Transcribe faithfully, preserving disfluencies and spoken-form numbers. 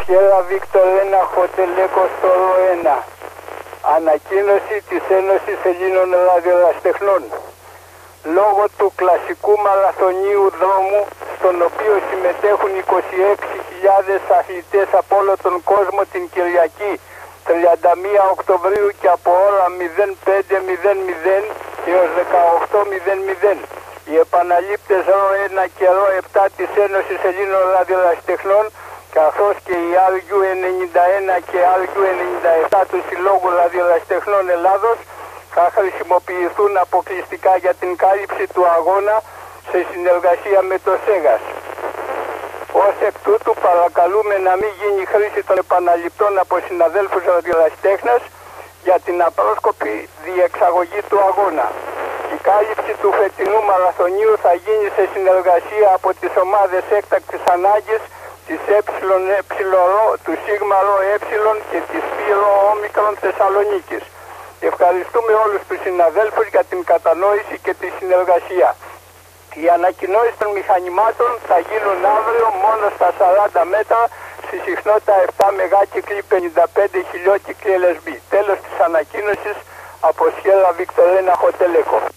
Σχέλα Βίκτορ ένα Χοτελέκο στο ένα. Ανακοίνωση της Ένωσης Ελλήνων Ραδιολαστεχνών. Λόγω του κλασικού μαραθωνίου δρόμου, στον οποίο συμμετέχουν είκοσι έξι χιλιάδες αθλητές από όλο τον κόσμο την Κυριακή τριάντα μία Οκτωβρίου και από ώρα μηδέν πέντε μηδέν μηδέν έως δεκαοκτώ μηδέν μηδέν, οι επαναλήπτες ρο ένα και ρο επτά της Ένωσης Ελλήνων Ραδιολαστεχνών, καθώς και οι αρ γιου ενενήντα ένα και αρ γιου ενενήντα επτά του Συλλόγου Ραδιολαστεχνών Ελλάδος, θα χρησιμοποιηθούν αποκλειστικά για την κάλυψη του αγώνα σε συνεργασία με το ΣΕΓΑΣ. Ως εκ τούτου παρακαλούμε να μην γίνει χρήση των επαναληπτών από συναδέλφους ραδιολαστέχνας για την απρόσκοπη διεξαγωγή του αγώνα. Η κάλυψη του φετινού μαραθωνίου θα γίνει σε συνεργασία από τις ομάδες έκτακτης ανάγκης της ΕΕ, του ΣΥΓΜΑ ΡΟ Ε και της ΠΥ ΡΟ Όμικρον Θεσσαλονίκης. Ευχαριστούμε όλους τους συναδέλφους για την κατανόηση και τη συνεργασία. Οι ανακοινώσεις των μηχανημάτων θα γίνουν αύριο μόνο στα σαράντα μέτρα στη συχνότητα επτά μεγάκυκλοι πενήντα πέντε χιλιόκυκλοι ελ ες μπι. Τέλος της ανακοίνωσης από Σχέλα Βίκτορ ένα Χοτελέκο.